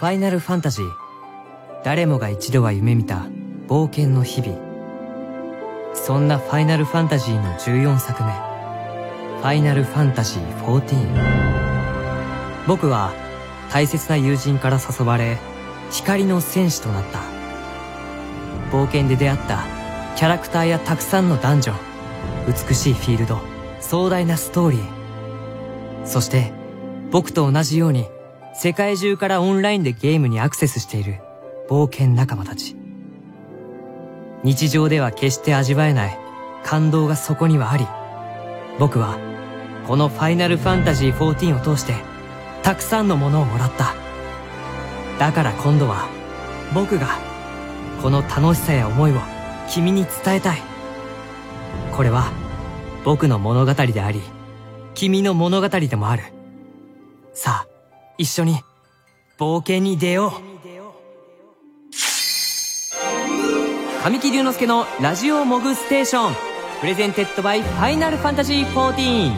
ファイナルファンタジー。誰もが一度は夢見た冒険の日々。そんなファイナルファンタジーの14作目、ファイナルファンタジー14。僕は大切な友人から誘われ、光の戦士となった。冒険で出会ったキャラクターやたくさんのダンジョン、美しいフィールド、壮大なストーリー。そして僕と同じように世界中からオンラインでゲームにアクセスしている冒険仲間たち。日常では決して味わえない感動がそこにはあり、僕はこのファイナルファンタジー14を通してたくさんのものをもらった。だから今度は僕がこの楽しさや思いを君に伝えたい。これは僕の物語であり、君の物語でもある。さあ、一緒に冒険に出よう。神木隆之介のラジオモグステーション、プレゼンテッドバイファイナルファンタジー14。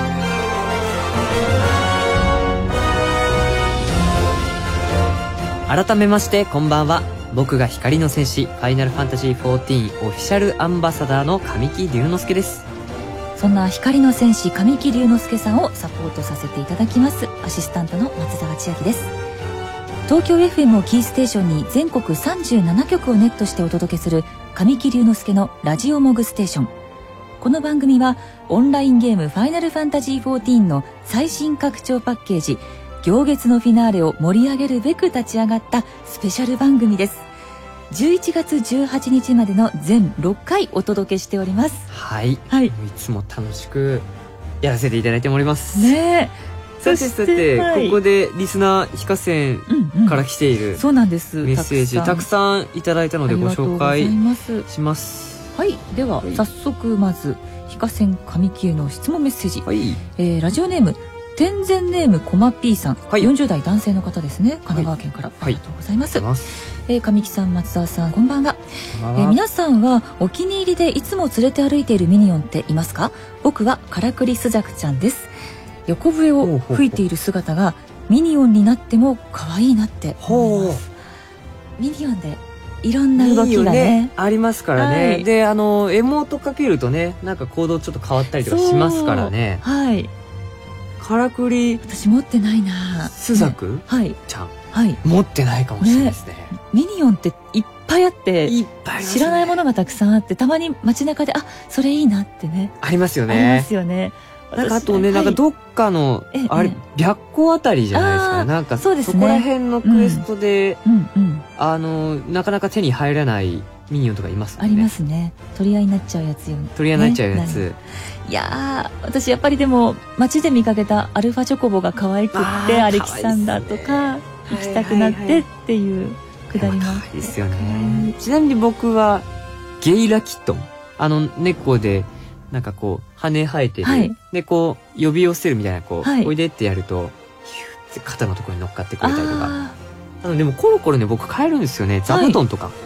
改めましてこんばんは。僕が光の戦士ファイナルファンタジー14オフィシャルアンバサダーの神木隆之介です。 そんな光の戦士神木隆之介さんをサポートさせていただきますアシスタントの松沢千秋です。東京 FM をキーステーションに全国37局をネットしてお届けする神木隆之介のラジオモグステーション。この番組はオンラインゲームファイナルファンタジー14の最新拡張パッケージ行月のフィナーレを盛り上げるべく立ち上がったスペシャル番組です。11月18日までの全6回お届けしております。 はい、 はい、 いつも楽しくやらせていただいておりますね。 さて、はい、ここでリスナー非課線から来ている、 そうなんです、 メッセージたくさんいただいたのでご紹介します。 はい、では、早速まず非課線神木への質問メッセージ、 はい、 ラジオネーム天然ネームコマ P さん、はい、40代男性の方ですね、神奈川県から、はい、ありがとうございます、神木さん、松沢さん、こんばんは。皆さんはお気に入りでいつも連れて歩いているミニオンっていますか？僕はカラクリスザクちゃんです。横笛を吹いている姿がミニオンになっても可愛いなって思います。ミニオンでいろんな動きが ねありますからね、はい、でエモートかけるとね、なんか行動ちょっと変わったりとかしますからね。 はい、 カラクリ私持ってないな。 スザク、 ね、はい、 ちゃん、 はい、 持ってないかもしれないですね。 ミニオンっていっぱいあって、知らないものがたくさんあって、たまに街中でそれいいなってね、 ありますよね。 ありますよね。 なんかあとね、なんかどっかのあれ白虎あたりじゃないですかね。なんかそこら辺のクエストでなかなか手に入らないミニオンとかいますね。 ありますね。取り合いになっちゃうやつよね。 取り合いになっちゃうやつ。 いやー、私やっぱりでも街で見かけたアルファチョコボが可愛くってアレキサンダーとか行きたくなってっていうくだりもいいですよね。ちなみに僕はゲイラキットン、猫でなんかこう羽生えてる、はい、でこう呼び寄せるみたいな、こう、はい、おいでってやるとヒューって肩のところに乗っかってくれたりとか。でもコロコロね、僕買えるんですよね、座布団とか、はい、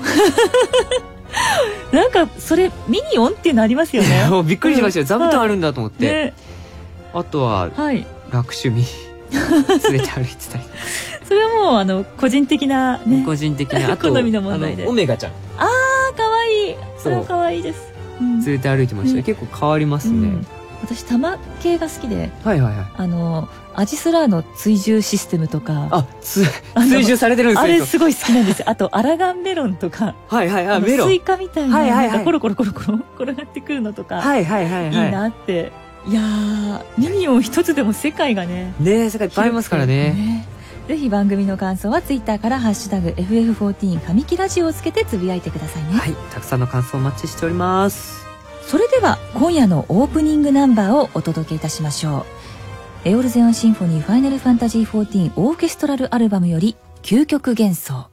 なんかそれミニオンっていうのありますよね。 もうびっくりしましたよ、座布団あるんだと思って、はいね、あとは、はい、楽趣味連れて歩いてたりそれはもう個人的なね、 個人的な、あと好みの問題で、 オメガちゃん、 可愛い、それは可愛いです、 連れて歩いてましたね、結構変わりますね、 私玉系が好きで、 はいはいはい、 アジスラーの追従システムとか、 追従されてるんですよ。 あれすごい好きなんですよ。あとアラガンメロンとか、 はいはいはい、メロン、 スイカみたいな、なんかコロコロコロコロ転がってくるのとか、 はいはいはい、 いいなって。いやー、ミニオン一つでも世界がね、 世界いっぱいありますからね。 ぜひ番組の感想はツイッターからハッシュタグ FF14 神木ラジオをつけてつぶやいてくださいね。 はい、たくさんの感想お待ちしております。 それでは今夜のオープニングナンバーをお届けいたしましょう。エオルゼオンシンフォニーファイナルファンタジー14オーケストラルアルバムより究極幻想。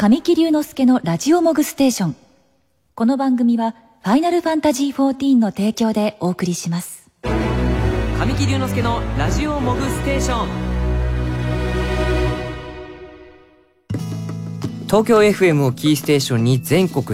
神木隆之介のラジオモグステーション。この番組はファイナルファンタジー14の提供でお送りします。 神木隆之介のラジオモグステーション。東京 FM をキーステーションに全国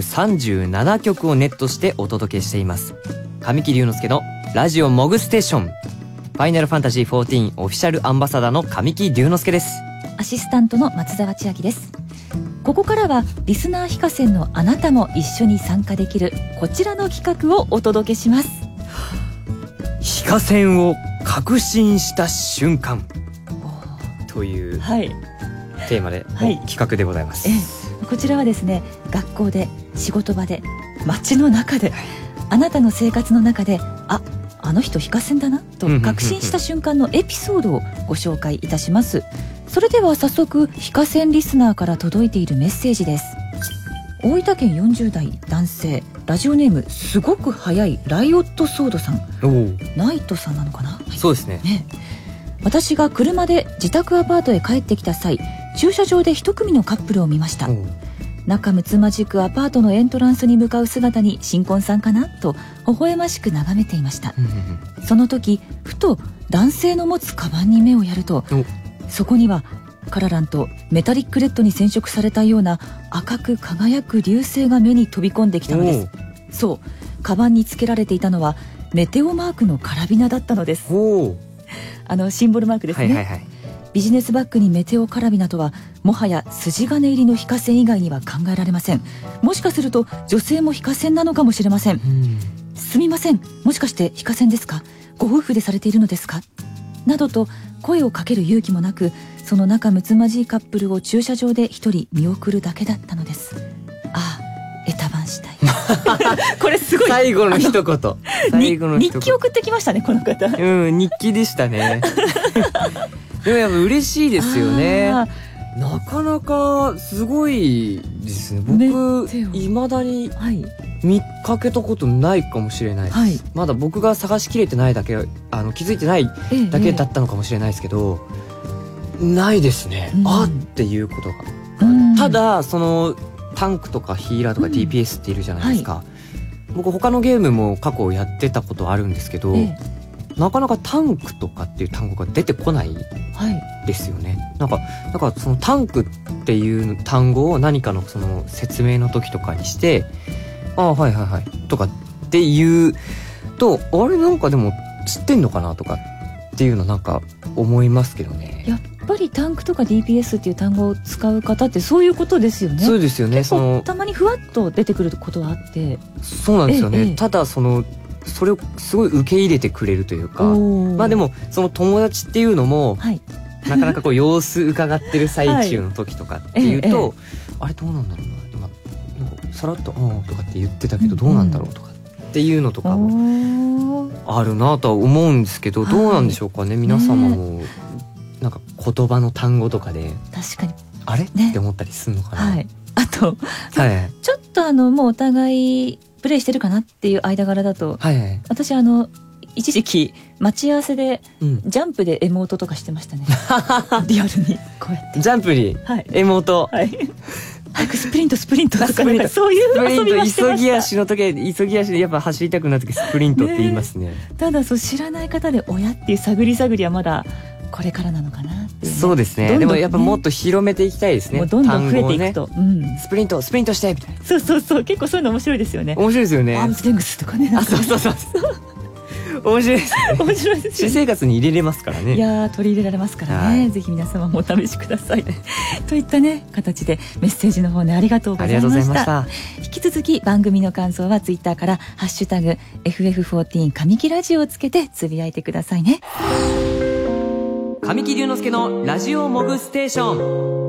37局をネットしてお届けしています神木隆之介のラジオモグステーション。ファイナルファンタジー14オフィシャルアンバサダーの神木隆之介です。 アシスタントの松澤千明です。ここからはリスナー非課線のあなたも一緒に参加できるこちらの企画をお届けします。 非課線を確信した瞬間という、テーマで、企画でございます。 こちらはですね、学校で仕事場で街の中で、あなたの生活の中であの人非課線だなと確信した瞬間のエピソードをご紹介いたします。それでは早速非課線リスナーから届いているメッセージです。大分県40代男性、ラジオネームすごく早いライオットソードさん。ナイトさんなのかな、 そうですね。 私が車で自宅アパートへ帰ってきた際、駐車場で一組のカップルを見ました。仲睦まじくアパートのエントランスに向かう姿に新婚さんかなと微笑ましく眺めていました。その時ふと男性の持つカバンに目をやると、そこにはカラランとメタリックレッドに染色されたような赤く輝く流星が目に飛び込んできたのです。そう、カバンにつけられていたのはメテオマークのカラビナだったのです。シンボルマークですね。ビジネスバッグにメテオカラビナとはもはや筋金入りの非課線以外には考えられません。もしかすると女性も非課線なのかもしれません。すみません、もしかして非課線ですか、ご夫婦でされているのですか、などと声をかける勇気もなく、その仲睦まじいカップルを駐車場で一人見送るだけだったのです。エタバンしたいこれすごい最後の一言日記送ってきましたね、この方。 日記でしたねでもやっぱ嬉しいですよね。なかなかすごいですね。僕未だに見かけたことないかもしれないです。まだ僕が探しきれてないだけ、気づいてないだけだったのかもしれないですけど、ないですね。っていうことが。ただそのタンクとかヒーラーとか DPS っているじゃないですか。僕他のゲームも過去やってたことあるんですけど、なかなかタンクとかっていう単語が出てこないですよね。なんかそのタンクっていう単語を何かのその説明の時とかにしてとかっていうと、あれなんかでも知ってんのかなとかっていうのなんか思いますけどね。やっぱりタンクとか DPS っていう単語を使う方ってそういうことですよね。 そうですよね。 結構たまにふわっと出てくることはあって。 そうなんですよね。ただそれをすごい受け入れてくれるというか、でもその友達っていうのも、なかなかこう様子伺ってる最中の時とかっていうと、あれどうなんだろうな、今なんかさらっととかって言ってたけどどうなんだろうとかっていうのとかもあるなとは思うんですけど、どうなんでしょうかね、皆様もなんか言葉の単語とかで確かにあれって思ったりするのかな。 あと、ちょっともうお互いプレイしてるかなっていう間柄だと、私一時期待ち合わせでジャンプでエモートとかしてましたねリアルにこうやってジャンプにエモート、 早くスプリントとかそういう遊びはしてました。 急ぎ足でやっぱ走りたくなる時スプリントって言いますね。 ただ知らない方で親っていう探りはまだこれからなのかなっていう、 そうですね。でもやっぱもっと広めていきたいですね。 もうどんどん増えていくと、 スプリントしてみたいな。 そう結構そういうの面白いですよね。 面白いですよね。 アームステングスとかね。 そう面白いですね。 面白いです。 私生活に入れれますからね。 いや取り入れられますからね。ぜひ皆様もお試しくださいといったね形でメッセージの方ね、ありがとうございました。引き続き番組の感想はツイッターからハッシュタグ FF14 神木ラジオをつけてつぶやいてくださいね。 神木隆之介のラジオモグステーション。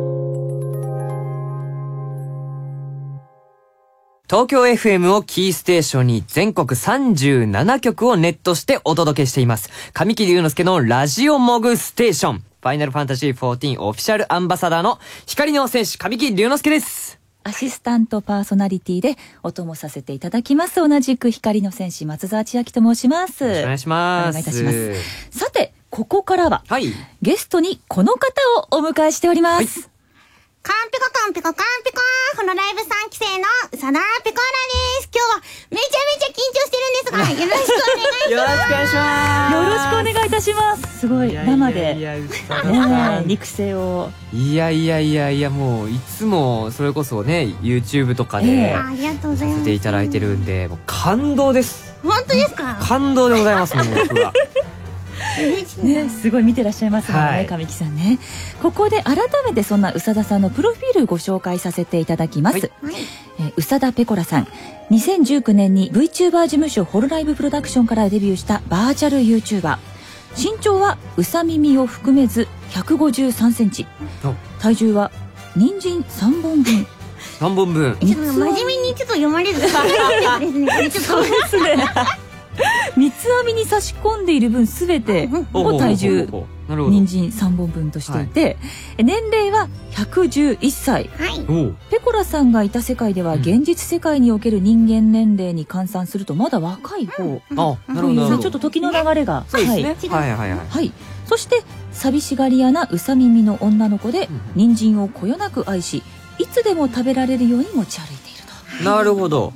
東京 FM をキーステーションに全国37局をネットしてお届けしています神木隆之介のラジオモグステーション。ファイナルファンタジー14オフィシャルアンバサダーの光の戦士神木隆之介です。 アシスタントパーソナリティでお供させていただきます。同じく光の戦士松澤千明と申します。 よろしくお願いします。 お願いいたします。さてここからは、ゲストにこの方をお迎えしております。 カンピコカンピコカンピコーフのライブ3期生の宇佐田ペコーラです。今日はめちゃめちゃ緊張してるんですが、よろしくお願いします。 よろしくお願いします。 よろしくお願いいたします。すごい生でね肉声を。 いやもういつもそれこそね YouTube とかでありがとうございます。 させていただいてるんでもう感動です。 本当ですか？ 感動でございますもう僕は。 ね、すごい見てらっしゃいますもんね、 はい神木さんね。ここで改めてそんな宇佐田さんのプロフィールご紹介させていただきます。 はい。 宇佐田ペコラさん、2019年に VTuber 事務所ホロライブプロダクションからデビューしたバーチャル YouTuber。身長はうさ耳を含めず153センチ。体重は人参3本分。 3本分。 ちょっと真面目にちょっと読まれると大変ですね。これちょっと。 そうですね。三つ編みに差し込んでいる分すべてを体重人参3本分としていて、年齢は111歳。 はい。 ペコラさんがいた世界では現実世界における人間年齢に換算するとまだ若い方あ、なるほど。 というちょっと時の流れが。 そうですね。はい。 そして寂しがり屋なうさ耳の女の子で人参をこよなく愛し、いつでも食べられるように持ち歩いていると。 なるほど。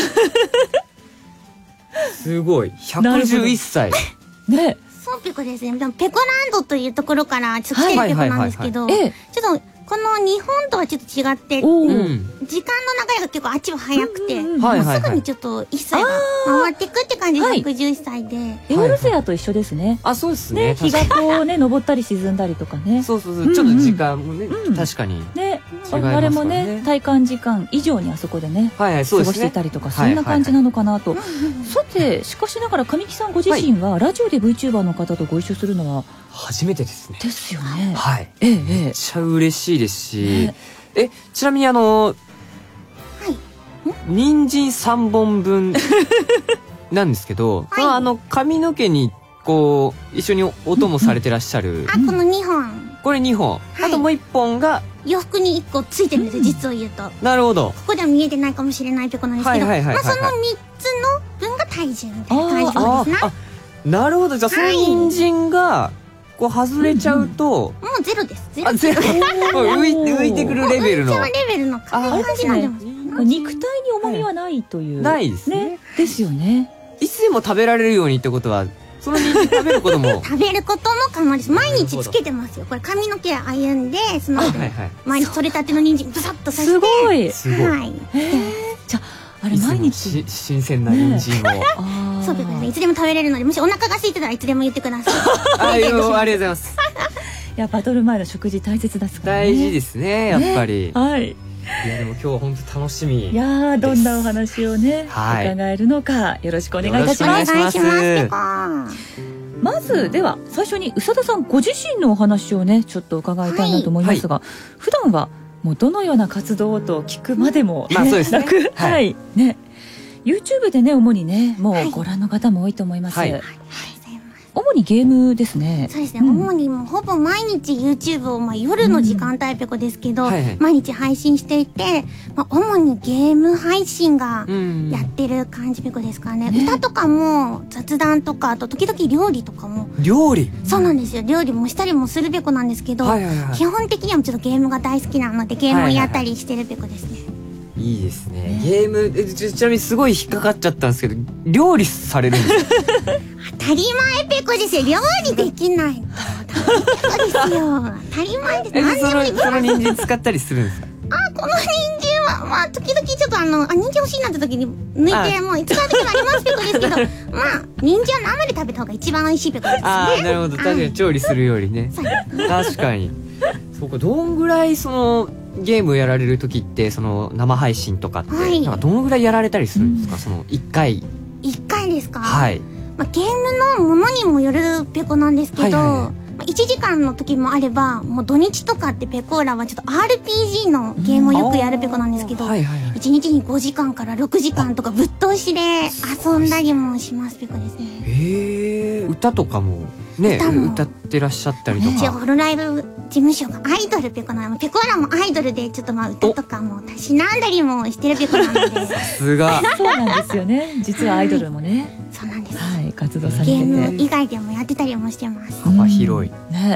すごい。111歳。 ね。 そうペコですね。でもペコランドというところからちょっと来てるペコなんですけど、ちょっとこの日本とはちょっと違って、時間の流れが結構あっちは早くて、もうすぐにちょっと1歳が回っていくって感じで111歳で。 エオルセアと一緒ですね。 あ、そうですね。 日がこうね、昇ったり沈んだりとかね。 そう。ちょっと時間もね、確かに。 ね。あれもね、体感時間以上にあそこでね、過ごしていたりとか、そんな感じなのかなと。さて、しかしながら神木さんご自身はラジオで VTuber の方とご一緒するのは初めてですね。 ですよね。 はい。めっちゃ嬉しいですし、ちなみに人参3本分なんですけど、髪の毛にこう一緒にお供されてらっしゃる。 あ、この2本。 これ2本。あともう1本が洋服に1個ついてるんですよ、実を言うと。 なるほど。 ここでは見えてないかもしれないペコなんですけど、その3つの分が体重みたいな感じなんですね。 なるほど。じゃあその人参がこう外れちゃうともうゼロです。ゼロ。 浮いてくるレベルの。 レベルの感じなんです。 肉体に重みはないという。 ないですね。 ですよね。 いつでも食べられるようにってことは、その人参食べることも食べることも可能です。毎日つけてますよ。これ髪の毛歩んで、その毎日取れたての人参ブサッとさして。 すごい。 はい。 じゃあれ毎日新鮮な人参を。 そうですね。いつでも食べれるので、もしお腹が空いてたらいつでも言ってください。 ありがとうございます。 いや、バトル前の食事大切ですからね。 大事ですね、やっぱり。 はい。 いやでも今日は本当楽しみ。 いやどんなお話をね、伺えるのかよろしくお願いいたします。 お願いします。 まずでは最初に宇佐田さんご自身のお話をねちょっと伺いたいなと思いますが、普段はもうどのような活動と聞くまでもなく、はいね、YouTube でね主にねもうご覧の方も多いと思います。主にゲームですね。 そうですね。主にもうほぼ毎日 YouTube を夜の時間帯ペコですけど、毎日配信していて、主にゲーム配信がやってる感じペコですからね。歌とかも雑談とか、あと時々料理とかも。 料理？ そうなんですよ。料理もしたりもするペコなんですけど、基本的にはちょっとゲームが大好きなのでゲームをやったりしてるペコですね。 いいですね。ゲームちなみにすごい引っかかっちゃったんですけど、料理されるんですか？ 当たり前ペコですよ。料理できないとダメペコですよ。当たり前です。 その人参使ったりするんですか？ この人参は時々ちょっと人参欲しいなって時に抜いてもう使う時もありますペコですけど、人参は生で食べた方が一番美味しいペコですね。 なるほど。確かに調理するよりね。確かに。そうか。どんぐらいそのゲームをやられる時ってその生配信とかってなんかどのぐらいやられたりするんですか？その1回ですか？ はい。 ゲームのものにもよるペコなんですけど、1時間の時もあれば、もう土日とかってペコーラはちょっと RPG のゲームをよくやるペコなんですけど、1日に5時間から6時間とかぶっ通しで遊んだりもしますペコですね。 歌とかもね、歌ってらっしゃったりとか。 ホロライブ事務所がアイドルペコなの。ペコーラもアイドルでちょっと歌とかもたしなんだりもしてるペコなので。 さすが。 そうなんですよね。実はアイドルもね。 そうなんです。 はい、活動されてて。 ゲーム以外でもやってたりもしてます。 幅広い。 ね。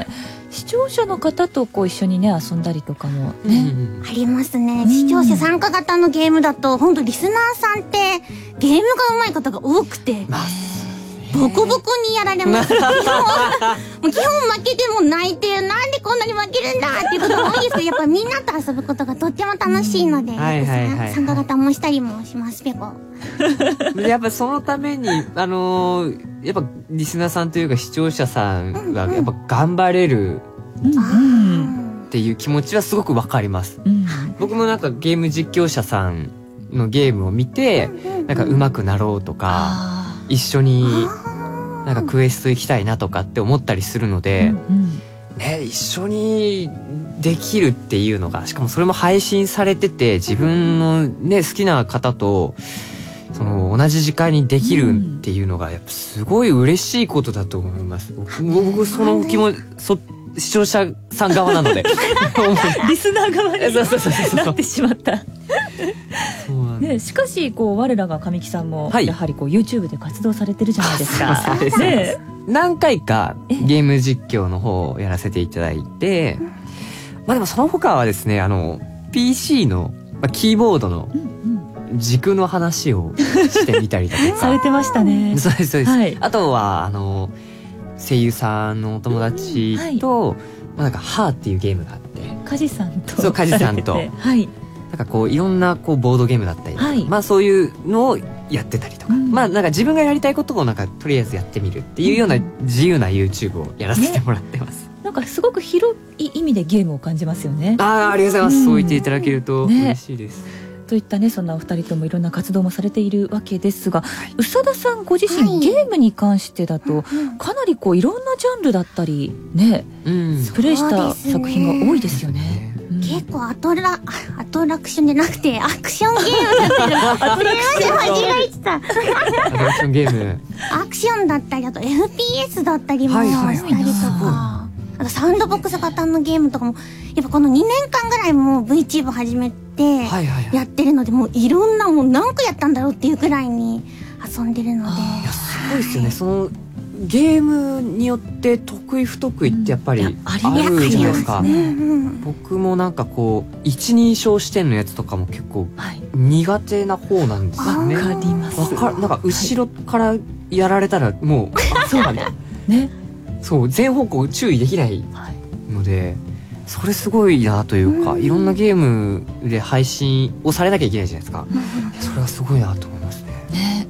視聴者の方とこう一緒にね遊んだりとかもね、 ありますね。視聴者参加型のゲームだと本当リスナーさんってゲームが上手い方が多くて、ボコボコにやられます。もう基本負けても泣いて、なんでこんなに負けるんだっていうことが多いんですけど、やっぱみんなと遊ぶことがとっても楽しいので、参加型もしたりもします、ペコ。 やっぱそのために、やっぱリスナーさんというか視聴者さんがやっぱ頑張れるっていう気持ちはすごくわかります。僕もなんかゲーム実況者さんのゲームを見て、なんか上手くなろうとか、一緒になんかクエスト行きたいなとかって思ったりするので、ね、一緒にできるっていうのが、しかもそれも配信されてて、自分のね好きな方とその同じ時間にできるっていうのがやっぱすごい嬉しいことだと思います。僕その気も視聴者さん側なのでリスナー側になってしまったね、しかしこう我らが神木さんもやはりこう YouTube で活動されてるじゃないですか。 ね、何回かゲーム実況の方をやらせていただいて、まあでもその他はですね、PC のキーボードの軸の話をしてみたりだとかされてましたね。 そうですそうです、はい、あとは声優さんのお友達と、なんかハーっていうゲームがあって、 梶さんとそう梶さんと、はい、なんかこういろんなこうボードゲームだったり、はい、まあそういうのをやってたりとか、まあなんか自分がやりたいことをなんかとりあえずやってみるっていうような自由な YouTube をやらせてもらってます。 なんかすごく広い意味でゲームを感じますよね。 ありがとうございます、そう言っていただけると嬉しいです。 といったね、そんなお二人ともいろんな活動もされているわけですが、宇佐田さんご自身、ゲームに関してだとかなりこういろんなジャンルだったりね、プレイした作品が多いですよね。 結構アトラクションじゃなくてアクションゲームだったり、アトラクション間違えてた。アトラクションゲーム、 アクションだったり、あと FPS だったりもしたりとか、あとサウンドボックス型のゲームとかもやっぱこの2年間ぐらいもう VTuber 始めてやってるので、もういろんな、もう何個やったんだろうっていうくらいに遊んでるので、 いやすごいですよね。そのゲームによって得意不得意ってやっぱりあるじゃないですか。僕もなんかこう一人称視点のやつとかも結構苦手な方なんですよね。 わかります。 なんか後ろからやられたらもうそうなんだね。そう全方向注意できないので、それすごいなというか、いろんなゲームで配信をされなきゃいけないじゃないですか。それはすごいなと思いますね。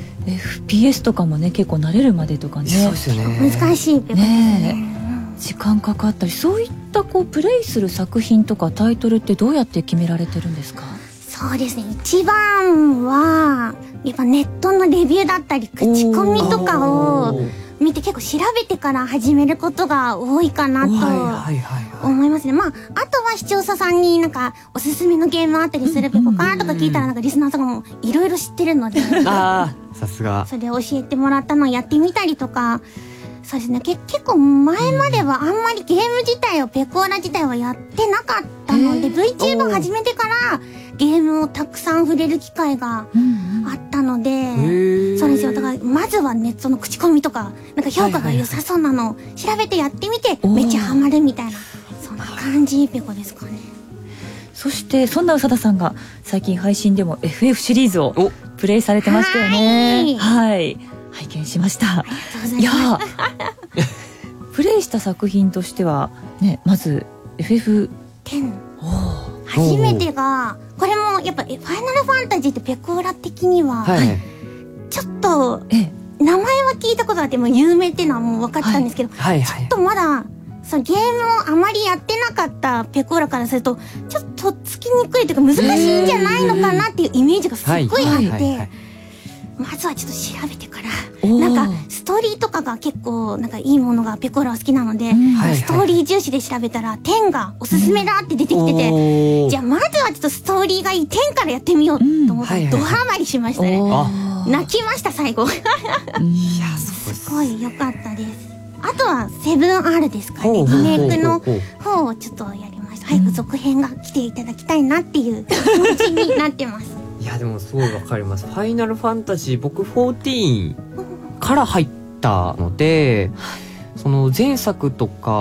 FPS とかもね結構慣れるまでとかね、 そうですよね、難しいね、 時間かかったり、そういったこうプレイする作品とかタイトルってどうやって決められてるんですか？ そうですね、一番はやっぱネットのレビューだったり口コミとかを見て結構調べてから始めることが多いかなと思いますね。まああとは視聴者さんになんかおすすめのゲームあったりするペコかとか聞いたら、なんかリスナーさんがもういろいろ知ってるので、 さすが。 それ教えてもらったのをやってみたりとか。そうですね、結構前まではあんまりゲーム自体をペコーラ自体はやってなかったので、VTuber 始めてからゲームをたくさん触れる機会があったので、そうですよ。だからまずはね、その口コミとかなんか評価が良さそうなのを調べてやってみて、めっちゃハマるみたいな、そんな感じペコですかね。 そしてそんな宇佐田さんが最近配信でも FF シリーズをプレイされてましたよね。はい、拝見しました。いやプレイした作品としてはね、まず FF10 初めてが、これもやっぱファイナルファンタジーってペコーラ的には、ちょっと名前は聞いたことあっても有名っていうのはもう分かったんですけど、ちょっとまだそのゲームをあまりやってなかったペコーラからするとちょっとつきにくいというか難しいんじゃないのかなっていうイメージがすっごいあって、まずはちょっと調べてから、なんかストーリーとかが結構なんかいいものがペコーラは好きなので、ストーリー重視で調べたら10がおすすめだって出てきてて、じゃあまずはちょっとストーリーがいい10からやってみようと思ってドハマりしましたね。泣きました最後。いやすごい良かったです。あとは 7R ですかね、リメイクの方をちょっとやりました。早く続編が来ていただきたいなっていう気持ちになってます。 いやでもすごいわかります。ファイナルファンタジー僕14から入ったので、その前作とか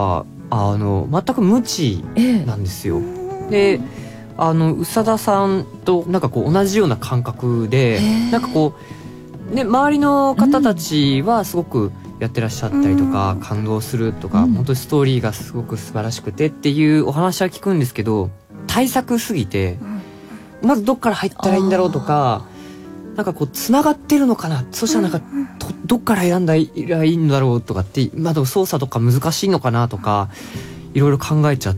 全く無知なんですよ。で宇佐田さんとなんかこう同じような感覚で、なんかこうね、周りの方たちはすごくやってらっしゃったりとか、感動するとか、本当にストーリーがすごく素晴らしくてっていうお話は聞くんですけど、大作すぎて、まずどっから入ったらいいんだろうとか、なんかこう繋がってるのかな、そしたらなんかどっから選んだらいいんだろうとかって、まあでも操作とか難しいのかなとかいろいろ考えちゃって、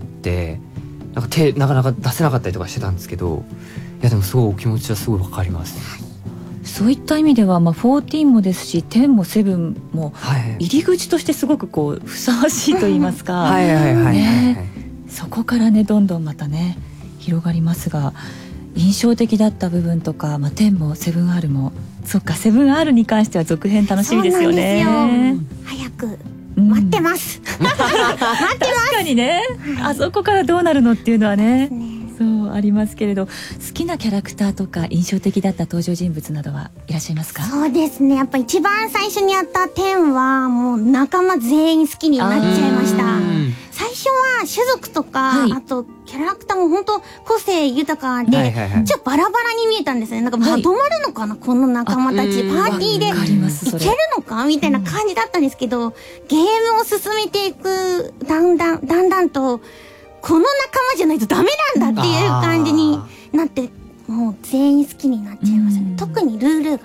なんか手なかなか出せなかったりとかしてたんですけど、いやでもすごいお気持ちはすごいわかります。 そういった意味では、14もですし10も7も入り口としてすごくこうふさわしいと言いますか、そこからねどんどんまたね広がりますが、印象的だった部分とか、10も 7R も、そっか 7R に関しては続編楽しみですよね。 そうなんですよ、早く待ってます、待ってます。 確かにね、あそこからどうなるのっていうのはね、そうありますけれど、好きなキャラクターとか印象的だった登場人物などはいらっしゃいますか？ そうですね、やっぱ一番最初にやった10はもう仲間全員好きになっちゃいました。最初は種族とか、あとキャラクターも本当個性豊かで、ちょっとバラバラに見えたんですね。なんかまとまるのかな、この仲間たち、パーティーでいけるのかみたいな感じだったんですけど、ゲームを進めていくだんだんと、この仲間じゃないとダメなんだっていう感じになって、もう全員好きになっちゃいましたね。特にルールが好きです。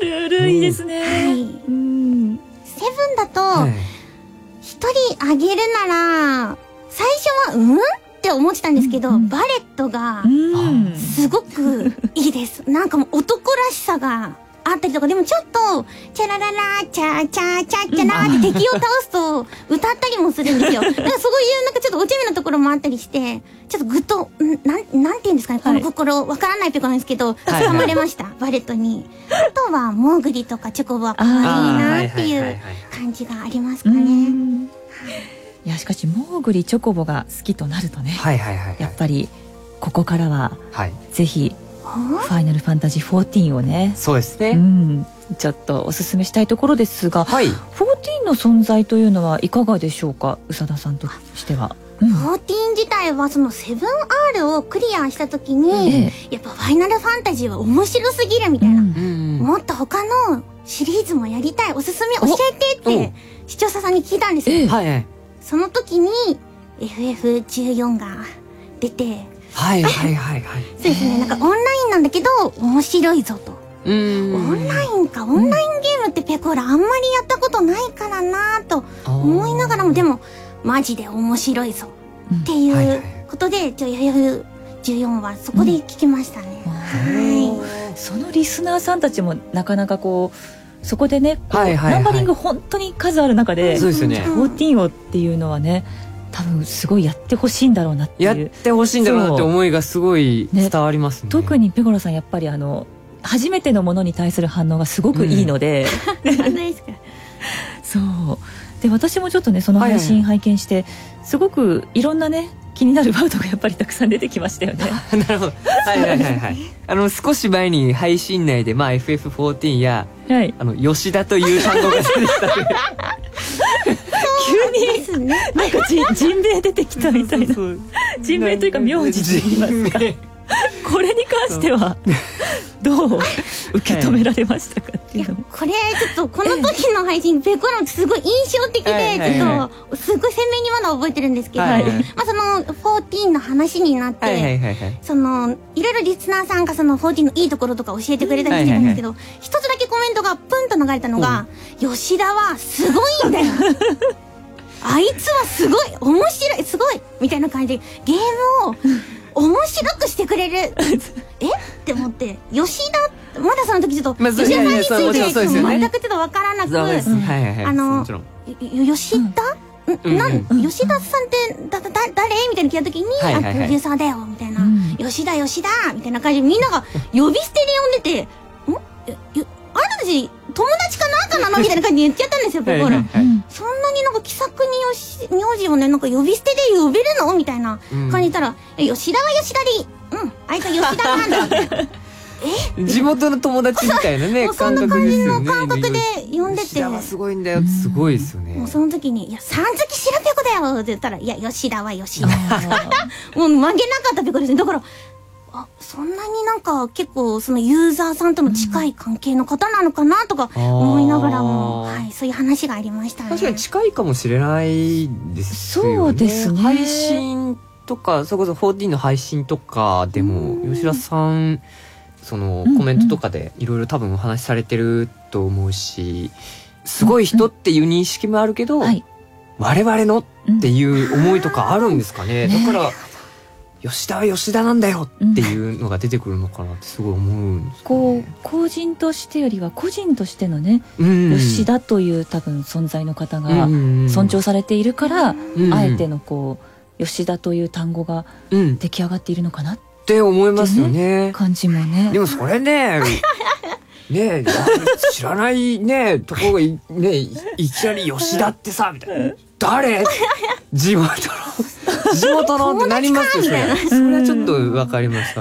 ルールいいですね。 セブンだと、一人あげるなら、最初はって思ってたんですけど、バレットがすごくいいです。なんかもう男らしさがあったりとか、でもちょっとチャラララチャチャチャチャラーって敵を倒すと歌ったりもするんですよ。だからそういうなんかちょっとお茶目なところもあったりして、ちょっとぐっとなんて言うんですかね、この心わからないところなんですけど、掴まれました、バレットに。あとはモーグリとかチョコボは可愛いなっていう感じがありますかね。 いやしかしモーグリチョコボが好きとなるとね、やっぱりここからはぜひファイナルファンタジー14をね、 そうですね、 ちょっとおすすめしたいところですが、14の存在というのはいかがでしょうか、宇佐田さんとしては。 14自体はその 7R をクリアした時に、やっぱファイナルファンタジーは面白すぎるみたいな、もっと他のシリーズもやりたい、おすすめ教えてって視聴者さんに聞いたんですよ。その時に FF14 が出て、そうですね、なんかオンラインなんだけど面白いぞと。オンラインか、オンラインゲームってペコーラあんまりやったことないからなと思いながらも、でもマジで面白いぞっていうことで、FF14 はそこで聞きましたね。 そのリスナーさんたちもなかなかこうそこでね、ナンバリング本当に数ある中で14をっていうのはね、多分すごいやってほしいんだろうなっていう、 やってほしいんだろうなって思いがすごい伝わりますね。 特にペコラさんやっぱり初めてのものに対する反応がすごくいいので、そうで、私もちょっとねその配信拝見して、すごくいろんなね気になるワードがやっぱりたくさん出てきましたよね。 なるほど。少し前に配信内でFF14 や、吉田という単語が出てきたという急になんか人名出てきたみたいな、人名というか名字と言いますか、これに関してはどう受け止められましたかっていうのも。 これちょっとこの時の配信ペコラのすごい印象的で、ちょっとすごい鮮明にまだ覚えてるんですけど、その14の話になって、そのいろいろリスナーさんがその14のいいところとか教えてくれたりしてるんですけど、一つだけコメントがプンと流れたのが、吉田はすごいんだよあいつはすごい面白いすごいみたいな感じでゲームを面白くしてくれるって思って、吉田まだその時ちょっと吉田さんについて全くちょっと分からなく、吉田さんって誰みたいな聞いた時に、プロデューサーだよみたいな、吉田みたいな感じでみんなが呼び捨てで呼んでて、あなたたち友達かなんかなのみたいな感じで言っちゃったんですよ、ペコーラ。そんなになんか気さくに名字をね、なんか呼び捨てで呼べるのみたいな感じたら、吉田は吉田で、あいつは吉田なんだ地元の友達みたいなね、感覚ですよね。 そんな感じの感覚で呼んでて。 吉田はすごいんだよってすごいですよね。 もうその時に、いや、さん付き白ペコだよって言ったら、いや、吉田は吉田。もう曲げなかったペコですね。だから、そんなになんか結構そのユーザーさんとの近い関係の方なのかなとか思いながらも、はい、そういう話がありましたね。 確かに近いかもしれないですよね。 そうですね。 配信とか、それこそ14の配信とかでも、吉田さん、そのコメントとかでいろいろ多分お話しされてると思うし、すごい人っていう認識もあるけど、我々のっていう思いとかあるんですかね。だから、吉田は吉田なんだよっていうのが出てくるのかなってすごい思うんですよね。 個人としてよりは個人としてのね、吉田という多分存在の方が尊重されているから、あえての吉田という単語が出来上がっているのかなって思いますよね。 感じもね。 でもそれね、ね知らないねところがね、いきなり吉田ってさみたいな、誰地元のってなりますよ。それはちょっとわかります。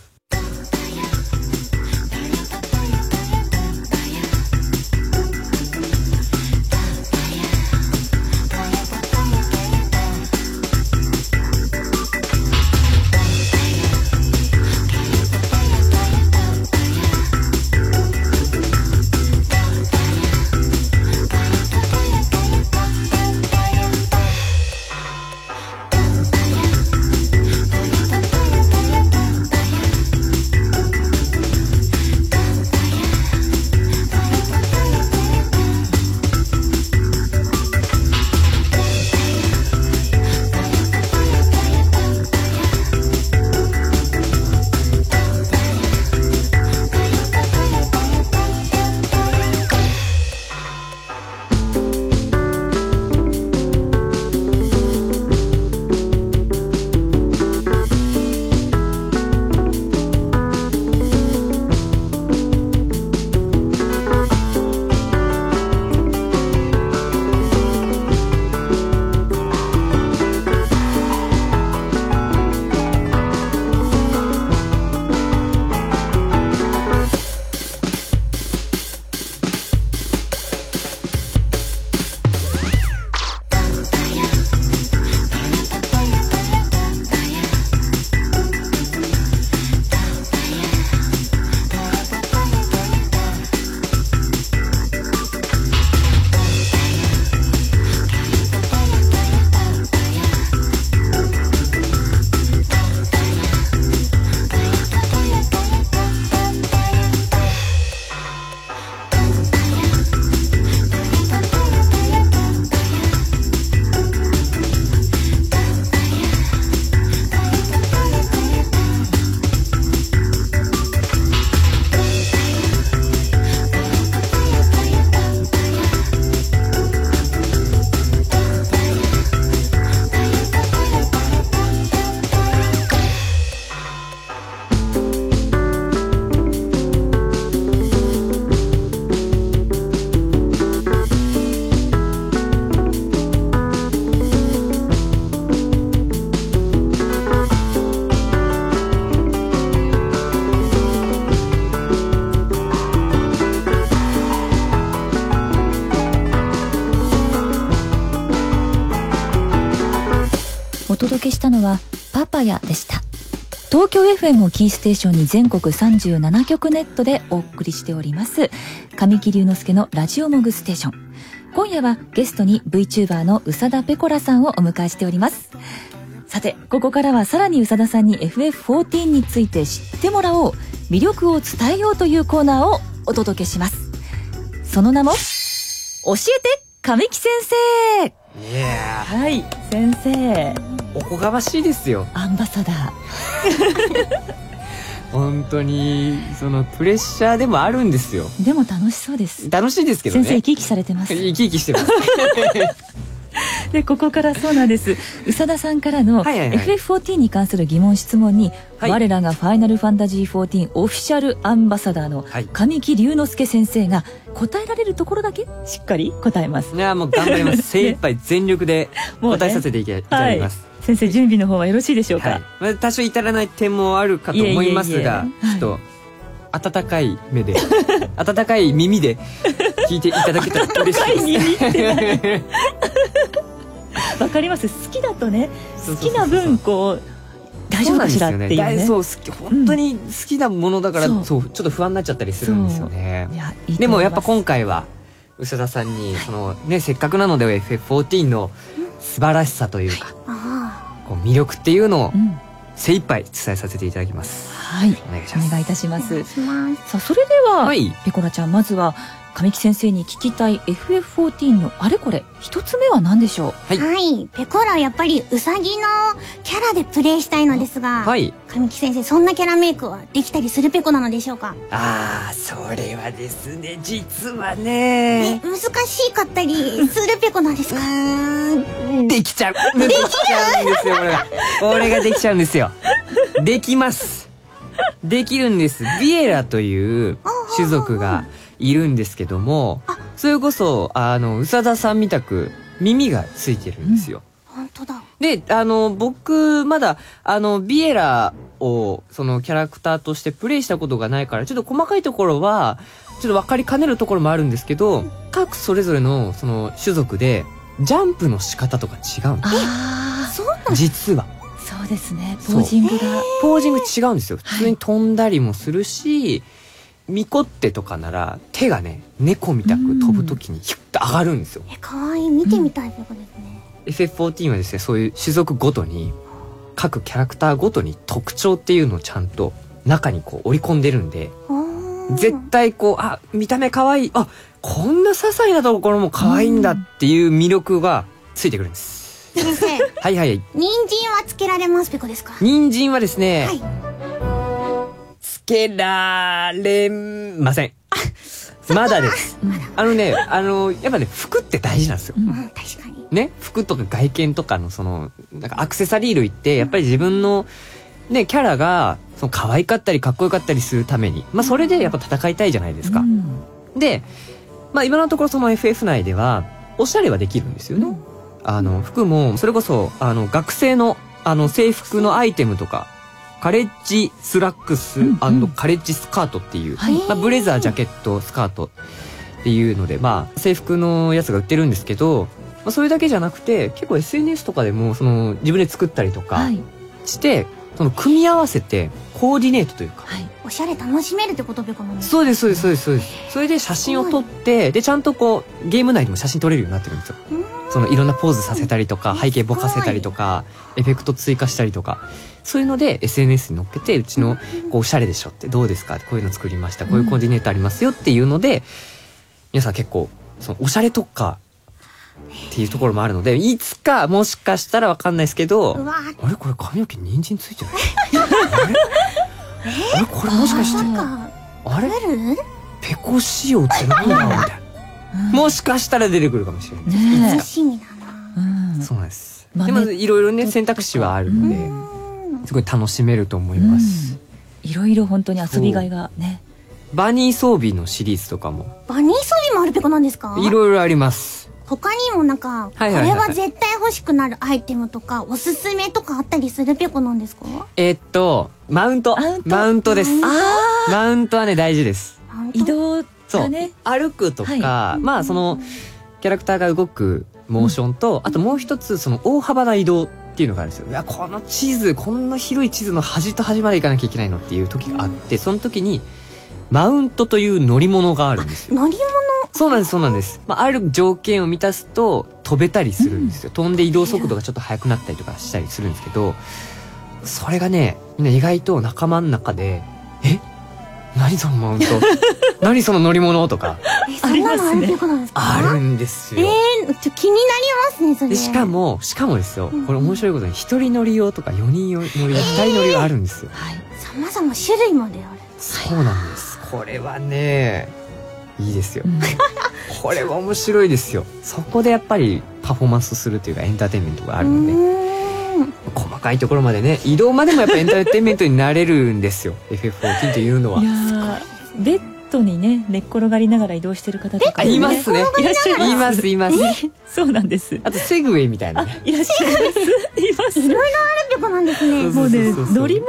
お届けしたのはパパヤでした。東京 FM をキーステーションに全国37局ネットでお送りしております神木隆之介のラジオモグステーション。今夜はゲストに VTuber の宇佐田ペコラさんをお迎えしております。さて、ここからはさらに宇佐田さんに FF14 について知ってもらおう、魅力を伝えようというコーナーをお届けします。その名も教えて神木先生。はい、先生おこがましいですよ。 アンバサダー本当にそのプレッシャーでもあるんですよ。 でも楽しそうです。 楽しいですけどね。 先生生き生きされてます。 生き生きしてますでここからそうなんです、宇佐田さんからの FF14 に関する疑問質問に、我らがファイナルファンタジー14オフィシャルアンバサダーの神木隆之介先生が答えられるところだけしっかり答えます。 いやもう頑張ります精一杯全力で答えさせていただきます、 先生準備の方はよろしいでしょうか。 多少至らない点もあるかと思いますが、ちょっと温かい目で温かい耳で聞いていただけたら嬉しいです。 わかります。好きだとね、好きな分こう大丈夫かしらっていうね。 そう好き、本当に好きなものだから、そうちょっと不安になっちゃったりするんですよね。でもやっぱ今回は宇佐田さんにそのね、せっかくなので FF14 の素晴らしさというか、こう魅力っていうのを精一杯伝えさせていただきます。 はい、お願いいたします。さあ、それでは、ペコラちゃん、まずは神木先生に聞きたい FF14 のあれこれ一つ目は何でしょう？ はい、ペコラはやっぱりウサギのキャラでプレイしたいのですが、神木先生、そんなキャラメイクはできたりするペコなのでしょうか？ それはですね、実はね、 難しかったりするペコなんですか？ できちゃうんですよ。これができちゃうんですよ。できます。できるんです。ビエラという種族がいるんですけども、それこそ宇佐田さんみたく耳がついてるんですよ。 本当だ。 で僕まだビエラをそのキャラクターとしてプレイしたことがないから、ちょっと細かいところはちょっと分かりかねるところもあるんですけど、各それぞれのその種族でジャンプの仕方とか違うんです。 そうなんです。 実はそうですね。ポージング違うんですよ。普通に飛んだりもするし、ミコッテとかなら手がね、猫みたく飛ぶときにヒュッと上がるんですよ。 かわいい。見てみたいペコですね。 FF14 はですね、そういう種族ごとに、各キャラクターごとに特徴っていうのをちゃんと中にこう織り込んでるんで、絶対こう、見た目可愛い、こんな些細なところも可愛いんだっていう魅力がついてくるんです。 先生。 はい。 人参はつけられますペコですか？ 人参はですね、つけられません。まだです。やっぱね、服って大事なんですよ。 確かに。 ね、服とか外見とかのその、なんかアクセサリー類って、やっぱり自分のね、キャラが、その可愛かったりかっこよかったりするために、それでやっぱ戦いたいじゃないですか。で、今のところその FF 内では、おしゃれはできるんですよね。服も、それこそ、学生の、制服のアイテムとか、カレッジスラックス&カレッジスカートっていう、ブレザー、ジャケット、スカートっていうので、制服のやつが売ってるんですけど、それだけじゃなくて、結構 SNS とかでも、その、自分で作ったりとかして、その、組み合わせて、コーディネートというか。 おしゃれ楽しめるってことペコなんですか？ そうです。それで写真を撮って、で、ちゃんとこう、ゲーム内でも写真撮れるようになってるんですよ。そのいろんなポーズさせたりとか、背景ぼかせたりとか、エフェクト追加したりとか、そういうので SNS に載っけて、うちのこうおしゃれでしょって、どうですか、こういうの作りました、こういうコーディネートありますよっていうので、皆さん結構そのおしゃれ特化っていうところもあるので、いつかもしかしたらわかんないですけど、あれこれ髪の毛人参ついてない？あれこれもしかしてあれペコ仕様って何だろうみたいな。もしかしたら出てくるかもしれない。 楽しみだな。 そうなんです。でもいろいろね、選択肢はあるので、すごい楽しめると思います。 いろいろ本当に遊びがいがね。 バニー装備のシリーズとかも。 バニー装備もあるペコなんですか？ いろいろあります。 他にもなんか、これは絶対欲しくなるアイテムとか、おすすめとかあったりするペコなんですか？ マウントです。マウントはね、大事です。 移動がね。 歩くとか、その、キャラクターが動くモーションと、あともう一つ、その大幅な移動っていうのがあるんですよ。いや、この地図、こんな広い地図の端と端まで行かなきゃいけないのっていう時があって、その時に、マウントという乗り物があるんですよ。 乗り物？ そうなんです。ある条件を満たすと飛べたりするんですよ。飛んで移動速度がちょっと速くなったりとかしたりするんですけど、それがね、みんな意外と仲間の中で、何そのマウント何その乗り物とか。 そんなのあるペコなんですか？ あるんですよ。 気になりますね、それ。 で、しかもですよ、これ面白いことに、一人乗り用とか4人乗り用、2人乗り用あるんですよ。 様々種類まである。 そうなんです。これはね、いいですよ。これは面白いですよ。そこでやっぱりパフォーマンスするというかエンターテインメントがあるので、細かいところまでね、移動までもやっぱエンターテインメントになれるんですよ。FF14 というのは。 いやベッドにね、寝っ転がりながら移動してる方とか、 いますね。います。 そうなんです。 あとセグウェイみたいなね。 いらっしゃいます。います。 いろいろあるペコなんですね。 もうね、乗り物と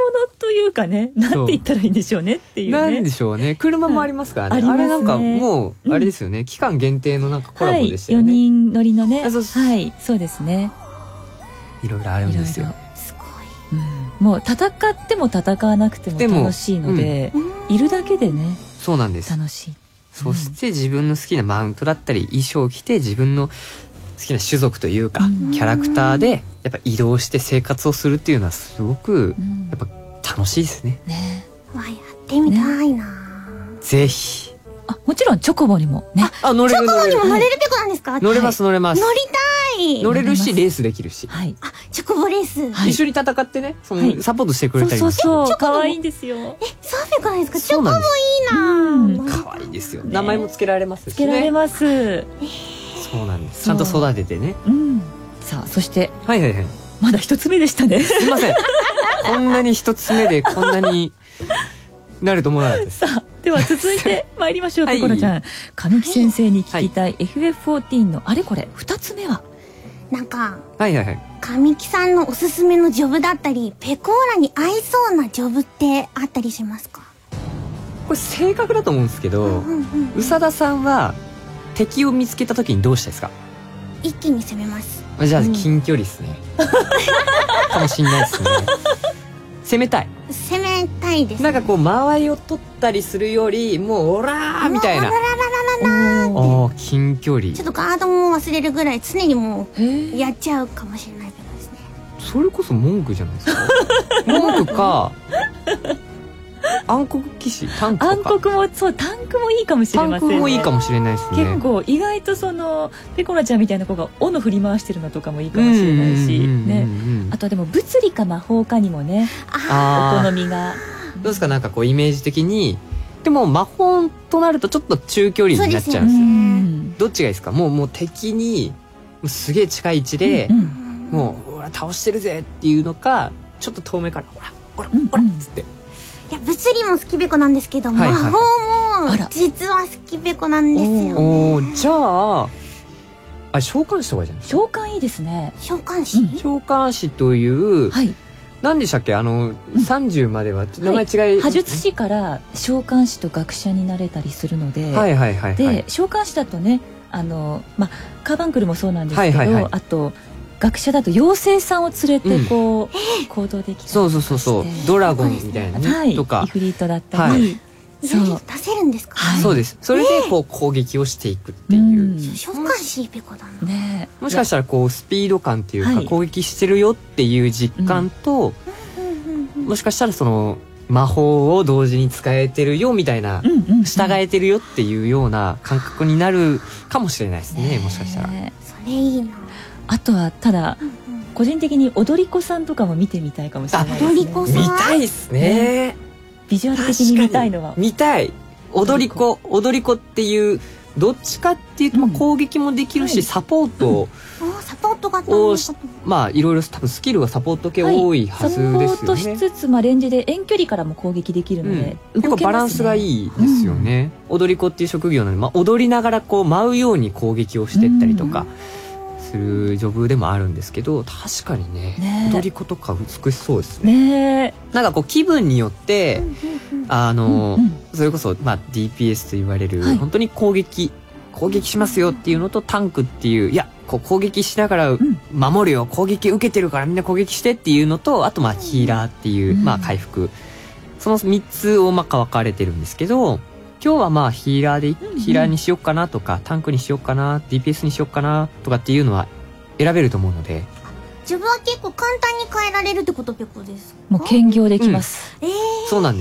というかね、なんて言ったらいいんでしょうねっていうね。 なんでしょうね。車もありますからね。 ありますね。 あれなんかもう、あれですよね。期間限定のなんかコラボでしたよね。 4人乗りのね。 そうはい、そうですね。 いろいろあるんですよ。 すごい。もう戦っても戦わなくても楽しいので、いるだけでね。 そうなんです。 楽しい。 そして自分の好きなマウントだったり衣装を着て自分の好きな種族というかキャラクターでやっぱ移動して生活をするっていうのはすごくやっぱ楽しいですね。 わ、やってみたいな。 ぜひ。 もちろんチョコボにもね。 乗れる。チョコボにも乗れるペコなんですか？ 乗れます乗れます。 乗りたい。 乗れるしレースできるし。 チョコボレース。 一緒に戦ってね、そのサポートしてくれたりも。 そう可愛いんですよ。 そうペコなんですか？チョコボいいな。 可愛いですよ。名前も付けられますしね。 付けられます。 そうなんです。ちゃんと育ててね。 さあそしてはいまだ一つ目でしたね。 すいません。こんなに一つ目でこんなになると思わなかったです。 さあでは続いて参りましょう。ペコラちゃん、神木先生に聞きたい FF14 のあれこれ2つ目はなんかはい神木さんのおすすめのジョブだったりペコーラに合いそうなジョブってあったりしますか？ これ正確だと思うんですけど、宇佐田さんは敵を見つけた時にどうしたいですか？ 一気に攻めます。 じゃあ近距離ですね。かもしんないですね。攻めたい。 攻めたいです。 なんかこう間合いを取ったりするよりもうオラーみたいな。近距離。 ちょっとガードも忘れるぐらい常にもうやっちゃうかもしれないけどですね。 それこそ文句じゃないですか。文句か。暗黒騎士タンクとか。 暗黒もそうタンクもいいかもしれませんね。 タンクもいいかもしれないですね。 結構意外とそのペコラちゃんみたいな子が斧振り回してるのとかもいいかもしれないしね。あとはでも物理か魔法かにもねお好みが。 どうですか、なんかこうイメージ的に。でも魔法となるとちょっと中距離になっちゃうんですよ。どっちがいいですか？もう敵にすげえ近い位置で、もうほら倒してるぜっていうのか、ちょっと遠目からほらっつって。 いや物理も好きペコなんですけど、魔法も実は好きペコなんですよ。 じゃあ召喚師とかじゃないですか？ 召喚いいですね。 召喚師？ 召喚師という何でしたっけ、30までは名前違い、 魔術師から召喚師と学者になれたりするので、で召喚師だとねカーバンクルもそうなんですけど、あと学者だと妖精さんを連れてこう行動できたりとかして、 そうドラゴンみたいなねとかイフリートだったり、 そう出せるんですか？ そうです。それでこう攻撃をしていくっていう召喚師ペコだな。 ね、 もしかしたらこうスピード感っていうか攻撃してるよっていう実感と、もしかしたらその魔法を同時に使えてるよみたいな、従えてるよっていうような感覚になるかもしれないですね。もしかしたらそれいいな。 あとはただ個人的に踊り子さんとかも見てみたいかもしれないですね。 踊り子さん見たいですね。 ビジュアル的に見たいのは見たい。踊り子っていうどっちかっていうと攻撃もできるし、サポートサポートがいろいろ多分スキルがサポート系多いはずですよね。 サポートしつつレンジで遠距離からも攻撃できるので、 結構バランスがいいですよね。踊り子っていう職業なので、踊りながらこう舞うように攻撃をしていったりとかするジョブでもあるんですけど、確かにね踊り子とか美しそうですね。なんかこう気分によってそれこそDPS と言われる本当に攻撃しますよっていうのと、タンクっていうこう攻撃しながら守るよ、攻撃受けてるからみんな攻撃してっていうのと、あとヒーラーっていう回復、その3つを分かれてるんですけど、今日はヒーラーにしよっかなとか、タンクにしよっかな、DPS にしよっかなとかっていうのは選べると思うので。 ジョブは結構簡単に変えられるってことペコですか？ もう兼業できます。 そうなんです。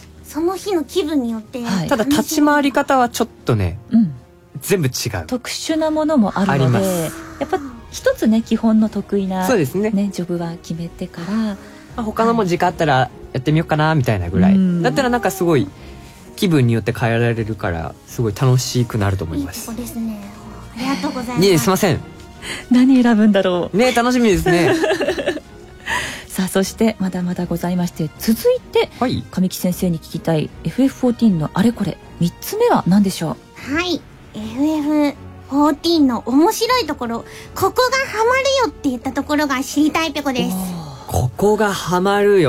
その日の気分によって、 ただ立ち回り方はちょっとね、全部違う。 特殊なものもあるので、やっぱ一つね基本の得意なジョブは決めてから、 他のも時間あったらやってみようかなみたいなぐらいだったら、なんかすごい気分によって変えられるからすごい楽しくなると思います。 いいとこですね。ありがとうございます。 すいません。 何選ぶんだろうね、楽しみですね。 さあそしてまだまだございまして、続いて神木先生に聞きたい FF14 のあれこれ3つ目は何でしょう？はい、FF14 の面白いところ、ここがハマるよって言ったところが知りたいペコです。 ここがハマるよ。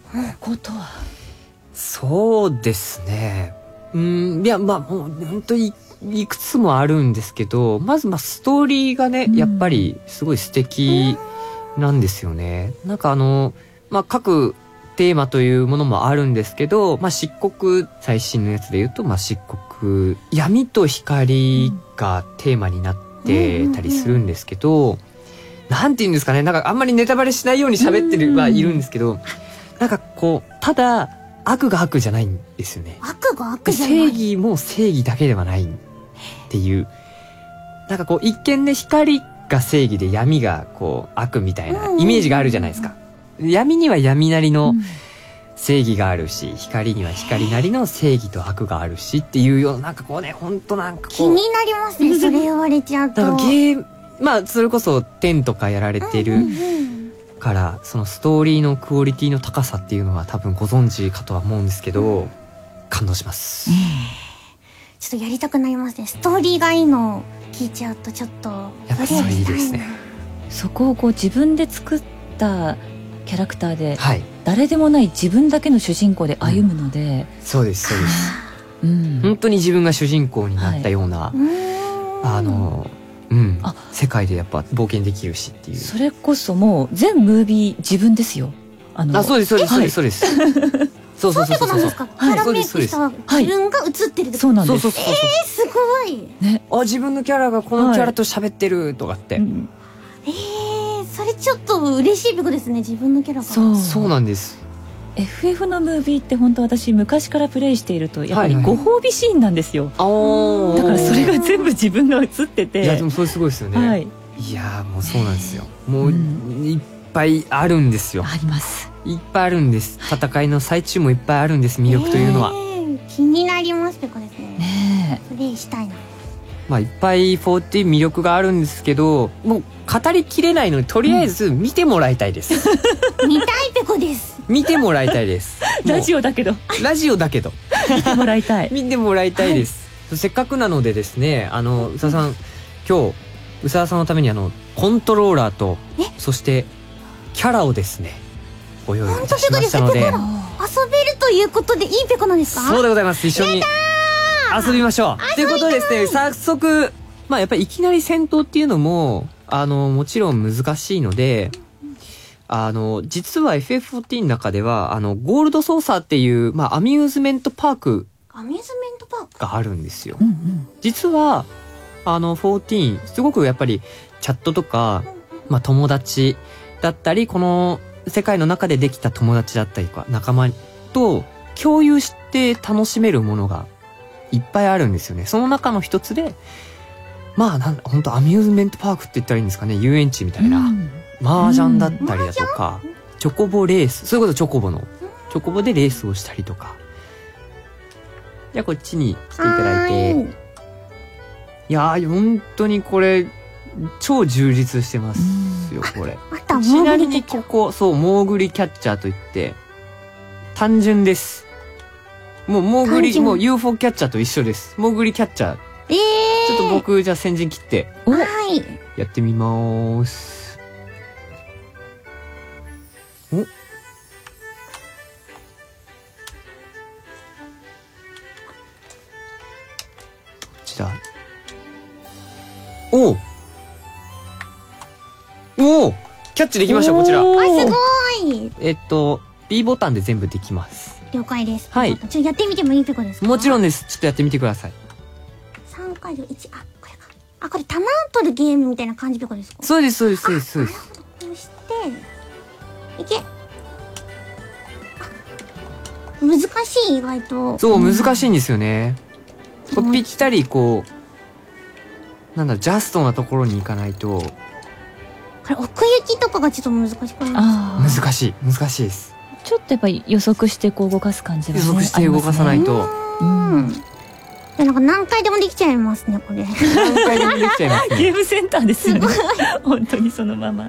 ことはそうですね。いや、まあ、もう、本当にいくつもあるんですけど、まず、ストーリーがね、やっぱり、すごい素敵なんですよね。なんか各テーマというものもあるんですけど、漆黒、最新のやつで言うと、漆黒、闇と光がテーマになってたりするんですけど、なんて言うんですかね、なんかあんまりネタバレしないように喋ってはいるんですけど、なんかこう、ただ、悪が悪じゃないんですよね。 悪が悪じゃない。 正義も正義だけではないっていう。なんかこう、一見ね、光が正義で闇がこう、悪みたいなイメージがあるじゃないですか。闇には闇なりの正義があるし、光には光なりの正義と悪があるしっていうような、なんかこうね、ほんとなんかこう。 気になりますね、それ言われちゃうと。 なんかそれこそ10とかやられてるから、そのストーリーのクオリティの高さっていうのは多分ご存知かとは思うんですけど、感動します。 ちょっとやりたくなりますね。ストーリーがいいのを聞いちゃうとちょっとやっぱそれいいですね。 そこをこう自分で作ったキャラクターで、 はい、 誰でもない自分だけの主人公で歩むので、 そうですそうです、本当に自分が主人公になったような、世界でやっぱ冒険できるしっていう。 それこそもう全ムービー自分ですよ。 そうですそうですそうですそうです。 そうってことなんですか。キャラメイクした自分が映ってる。 そうなんです。 すごい。 ね。 自分のキャラがこのキャラと喋ってるとかって。 それちょっと嬉しいことですね、自分のキャラが。 そうなんです。 FF のムービーって本当私昔からプレイしているとやっぱりご褒美シーンなんですよ。だからそれが全部自分が映ってて。 いやでもそれすごいですよね。いやもうそうなんですよ。もういっぱいあるんですよ。 あります。 いっぱいあるんです。戦いの最中もいっぱいあるんです。魅力というのは。 気になりますってことですね。プレイしたいな。 いっぱい14魅力があるんですけど、もう語りきれないのでとりあえず見てもらいたいです。 見たいペコです。 見てもらいたいです。 ラジオだけど見てもらいたい。 見てもらいたいです。せっかくなのでですね、宇佐さん、今日宇佐さんのためにコントローラーとそしてキャラをですねご用意いたしましたので、遊べるということでいいペコなんですか？ そうでございます。一緒に遊びましょう。ということでですね、早速やっぱりいきなり戦闘っていうのももちろん難しいので、実は FF14 の中ではゴールドソーサーっていうアミューズメントパークがあるんですよ。実は14すごくやっぱりチャットとか友達だったり、この世界の中でできた友達だったりとか仲間と共有して楽しめるものがいっぱいあるんですよね。その中の一つで本当アミューズメントパークって言ったらいいんですかね、遊園地みたいな、麻雀だったりだとか、チョコボレース、そういうこと、チョコボでレースをしたりとか。じゃあこっちに来ていただいて、いやー本当にこれ超充実してますよこれ。いきなりにここ、そう、モーグリキャッチャーといって単純です。もうモーグリ、もう UFO キャッチャーと一緒です。モーグリキャッチャー。ちょっと僕じゃあ先陣切ってやってみまーす。こっちだ。おキャッチできました、こちら。 すごい。 B ボタンで全部できます。 了解です。 はい。 やってみてもいいペコですか？ もちろんです。ちょっとやってみてください。 3回で1、これか。これ弾を取るゲームみたいな感じペコですか？ そうです、そうです、そうです、そうです。 そして、いけ。難しい、意外と。 そう、難しいんですよね。ぴったりこう、ジャストなところに行かないと。 これ奥行きとかがちょっと難しくないですか？ 難しいです。 ちょっとやっぱり予測してこう動かす感じがね。 予測して動かさないと。 何回でもできちゃいますね、これ。 何回でもできちゃいますね。 ゲームセンターですよね。本当にそのまま。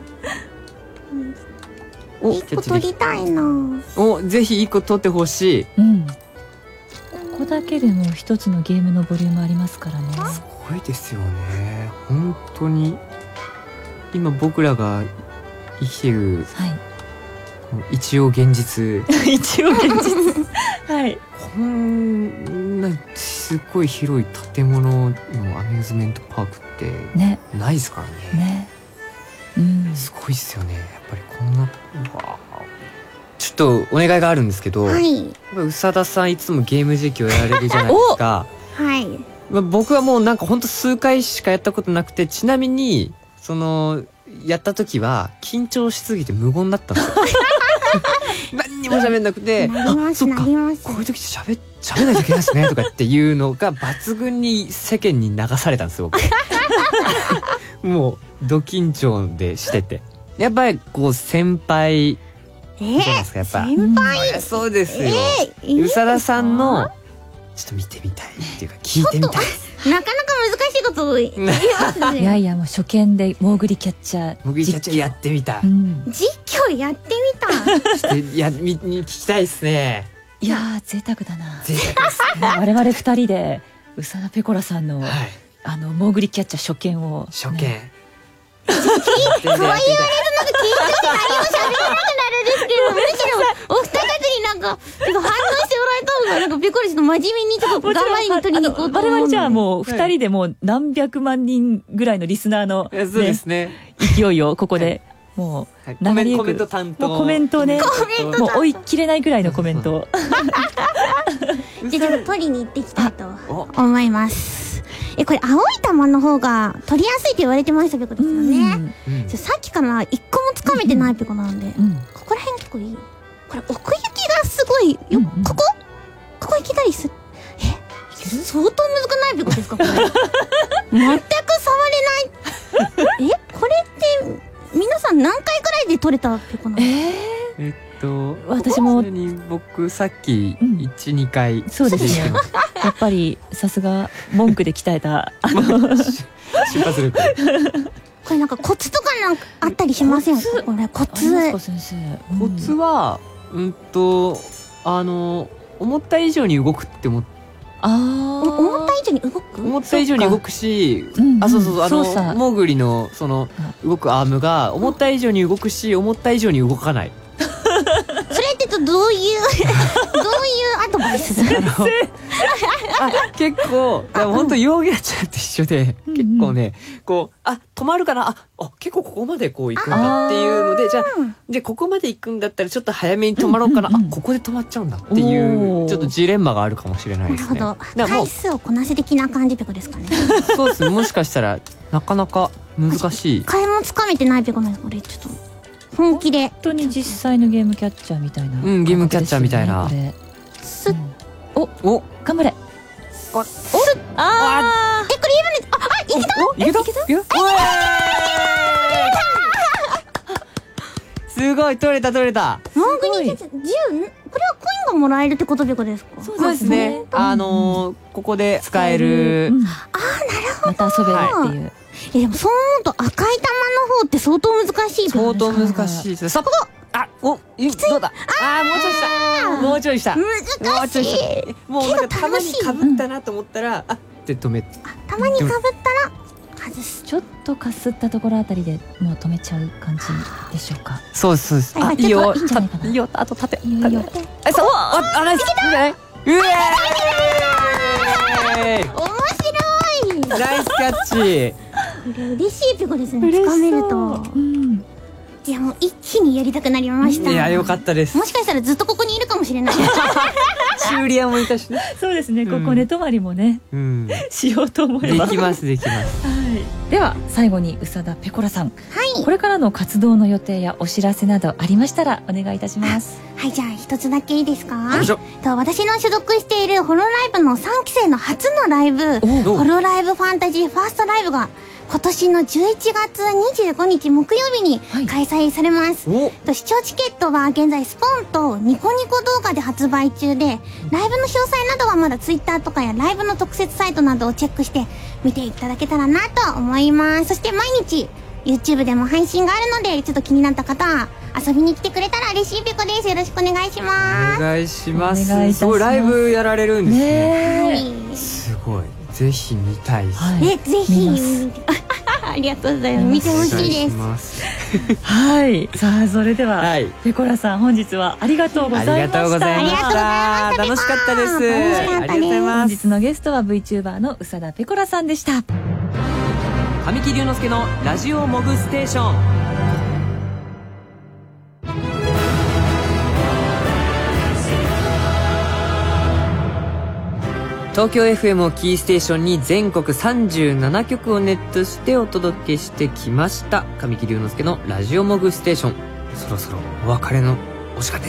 1個取りたいな。 ぜひ1個取ってほしい。 ここだけでも一つのゲームのボリュームありますからね。 すごいですよね。本当に今僕らが生きてる一応現実一応現実はい。 こんなすごい広い建物のアミューズメントパークってねないですからね。すごいっすよね。やっぱりこんなちょっとお願いがあるんですけど、 はい、 宇佐田さんいつもゲーム実況やられるじゃないですか。 はい。 僕はもうなんかほんと数回しかやったことなくて、ちなみにやった時は緊張しすぎて無言だったんですよ。何にも喋んなくて、そっか、こういう時って喋んないといけないですねとかっていうのが抜群に世間に流されたんですよ。もうド緊張でしてて、やっぱりこう先輩じゃないですか。やっぱ先輩、 そうですよ。宇佐田さんのちょっと見てみたいっていうか聞いてみたい。 なかなか難しいことを言いますね。 いやいや、もう初見でモーグリキャッチャー、 モーグリキャッチャーやってみた。 実況やってみた。 聞きたいですね。 いやー、贅沢だな。 贅沢ですね。 我々2人で宇佐田ペコラさんの、モーグリキャッチャー初見を、 初見。そう言われるのが緊張して何も喋れなくなるんですけど、むしろお二方になんか反応してもらえた方がなんかペコラちょっと真面目にちょっと頑張りに取りに行こうと思う。 我々じゃあもう2人でもう何百万人ぐらいのリスナーの、 そうですね、 勢いをここでもう流れゆく、 コメント担当、 もうコメントね、もう追い切れないぐらいのコメントをじゃあちょっと取りに行ってきたいと思います。これ青い玉の方が取りやすいと言われてましたペコですよね。さっきから一個もつかめてないペコなんで、ここら辺結構いい。これ奥行きがすごいよ。ここ行けたりする。相当むずくないペコですかこれ。全く触れない。これって皆さん何回くらいで取れたペコなの？ 私も僕さっき 1,2 回。 そうですね。やっぱりさすが文句で鍛えた瞬発力。 これなんかコツとかなんかあったりしませんか？これコツ。 ありますか先生？ コツは思った以上に動くって思った以上に動く？ 思った以上に動くし、そうモーグリのその動くアームが思った以上に動くし、思った以上に動かない。 それってどういうアドバイスだろう？ 結構本当ヨーギャチャーと一緒で、結構ねこう止まるかな、結構ここまでこう行くんだっていうので、じゃあここまで行くんだったらちょっと早めに止まろうかな、ここで止まっちゃうんだっていうちょっとジレンマがあるかもしれないですね。 なるほど。回数をこなせ的な感じペコですかね。 そうですね。もしかしたらなかなか難しい。一回もつかめてないペコなんです。これちょっと本気で。 本当に実際のゲームキャッチャーみたいな。 ゲームキャッチャーみたいな。 お頑張れ。 これ今ね、いけた？ すごい、取れた。モーグリキャッチャー10、これはコインがもらえるってことペコですか？ そうですね。 ここで使える。 なるほど。 また遊べるっていう。 でもそう思うと赤い玉の方って相当難しい。 相当難しいです。そこ。どうだ。もうちょいした。 難しい。 もうなんかたまに被ったなと思ったらって止め。 たまに被ったら外す。 ちょっとかすったところあたりでもう止めちゃう感じでしょうか？ そうです。 いいよ。いいよ。あと立て。いいよ。そう。 ナイス。面白い。 ナイスキャッチ。 これ嬉しいペコですね。掴めると。いやもう一気にやりたくなりました。 いやよかったです。 もしかしたらずっとここにいるかもしれない。 修理屋もいたしね。 そうですね。ここ寝泊まりもね、しようと思えばできます。 では最後に宇佐田ペコラさん、これからの活動の予定やお知らせなどありましたらお願いいたします。 はい、じゃあ一つだけいいですか？私の所属しているホロライブの3期生の初のライブ、ホロライブファンタジーファーストライブが今年の11月25日木曜日に開催されます。視聴チケットは現在スポンとニコニコ動画で発売中で、ライブの詳細などはまだツイッターとかやライブの特設サイトなどをチェックして見ていただけたらなと思います。そして毎日 YouTube でも配信があるので、ちょっと気になった方は遊びに来てくれたら嬉しいペコです。よろしくお願いします。 お願いします。すごいライブやられるんですね。すごい。ぜひ見たい。 ぜひ。 ありがとうございます。見てほしいです。 はい。さあ、それでは、ペコラさん、本日はありがとうございました。 ありがとうございました。楽しかったです。ありがとうございます。 本日のゲストは VTuber の宇佐田ペコラさんでした。 神木隆之介のラジオモグステーション。東京 FM をキーステーションに全国37局をネットしてお届けしてきました神木隆之介のラジオモグステーション。そろそろお別れのお時間です。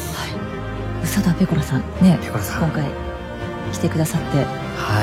はい。宇佐田ペコラさんね、ペコラさん今回来てくださって、 はい。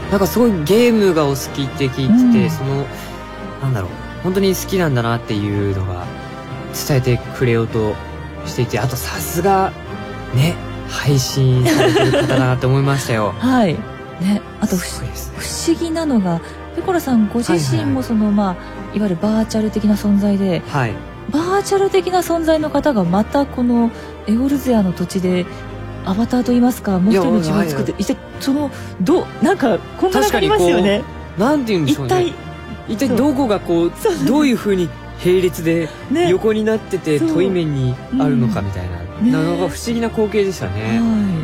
なんかすごいゲームがお好きって聞いてて、そのなんだろう、本当に好きなんだなっていうのが伝えてくれようとしていて、あとさすがね。配信されてる方だなって思いましたよ。 はい。ね、あと不思議なのがペコラさんご自身もその、いわゆるバーチャル的な存在で、はい、バーチャル的な存在の方がまたこのエオルゼアの土地でアバターといいますかもう一人の自分を作って、一体そのなんかこんなのありますよね。 なんて言うんでしょうね。一体どこがこうどういう風に並列で横になってて対面にあるのかみたいな。なんか不思議な光景でしたね。 はい。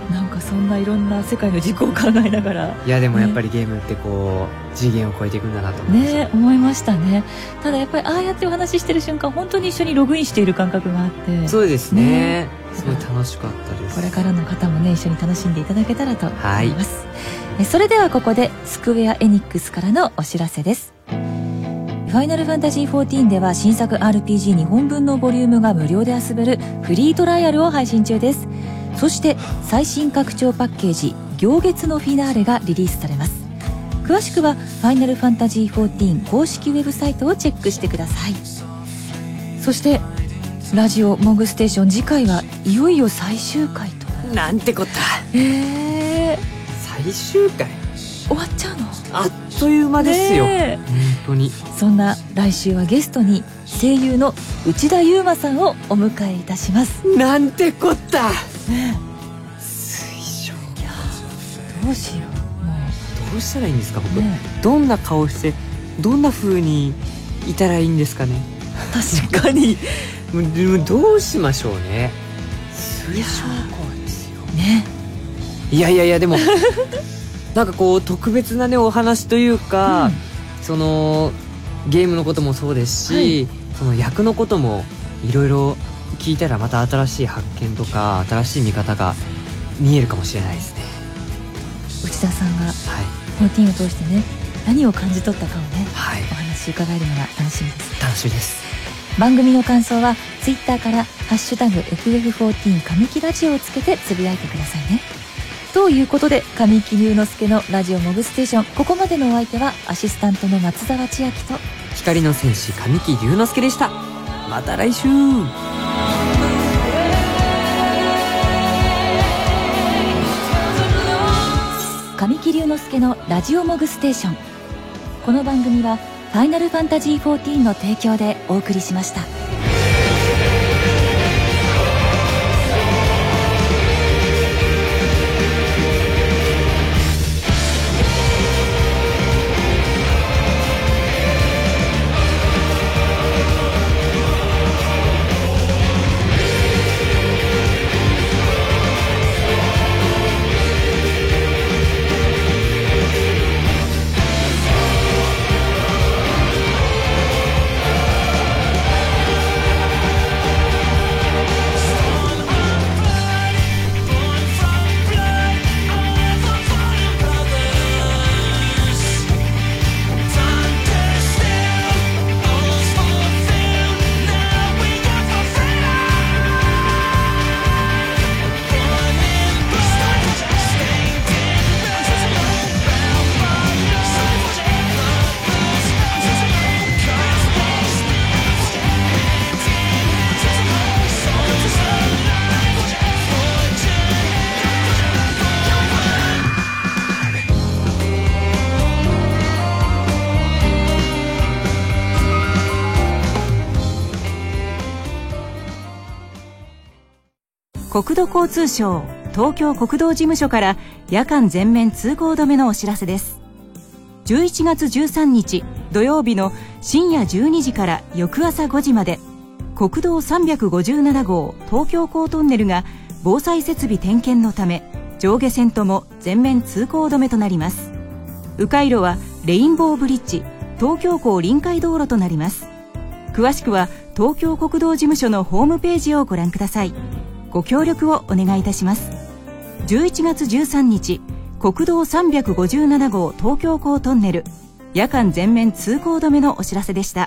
なんかそんないろんな世界の軸を考えながら。 いやでもやっぱりゲームってこう次元を超えていくんだなと思いました。 ね、思いましたね。ただやっぱりああやってお話ししてる瞬間本当に一緒にログインしている感覚があって。 そうですね。すごい楽しかったです。 これからの方もね一緒に楽しんでいただけたらと思います。はい、それではここでスクウェアエニックスからのお知らせです。ファイナルファンタジー14では新作 RPG2 本分のボリュームが無料で遊べるフリートライアルを配信中です。そして最新拡張パッケージ行月のフィナーレがリリースされます。詳しくはファイナルファンタジー14公式ウェブサイトをチェックしてください。そしてラジオモグステーション次回はいよいよ最終回と。 なんてこった。最終回終わっちゃうの。 あっという間ですよ。本当に。 そんな来週はゲストに声優の内田悠馬さんをお迎えいたします。 なんてこった。水晶。 いやどうしよう。もうどうしたらいいんですか僕。どんな顔してどんな風にいたらいいんですかね。 確かに。 どうしましょうね。水晶怖いですよ。 ね。 いやでも。なんかこう特別なねお話というか、そのゲームのこともそうですし、その役のこともいろいろ聞いたらまた新しい発見とか新しい見方が見えるかもしれないですね。 内田さんが14を通してね何を感じ取ったかをね、お話伺えるのが楽しみです。 楽しみです。 番組の感想はツイッターからハッシュタグ FF14 神木ラジオをつけてつぶやいてくださいね。ということで神木隆之介のラジオモグステーション、ここまでのお相手はアシスタントの松澤千明と光の戦士神木隆之介でした。また来週。 神木隆之介のラジオモグステーション。この番組はファイナルファンタジー14の提供でお送りしました。 国土交通省東京国道事務所から夜間全面通行止めのお知らせです。11月13日土土曜日の深夜12時から翌朝5時まで、国道357号東京港トンネルが防災設備点検のため上下線とも全面通行止めとなります。迂回路はレインボーブリッジ、東京港臨海道路となります。詳しくは東京国道事務所のホームページをご覧ください。ご協力をお願いいたします。11月13日、国道357号東京港トンネル夜間全面通行止めのお知らせでした。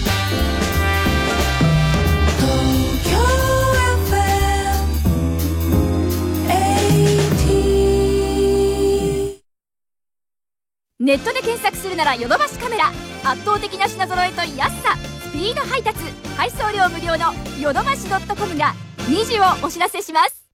ネットで検索するならヨドバシカメラ。圧倒的な品揃えと安さ、スピード配達、配送料無料のヨドバシ.comが2時をお知らせします。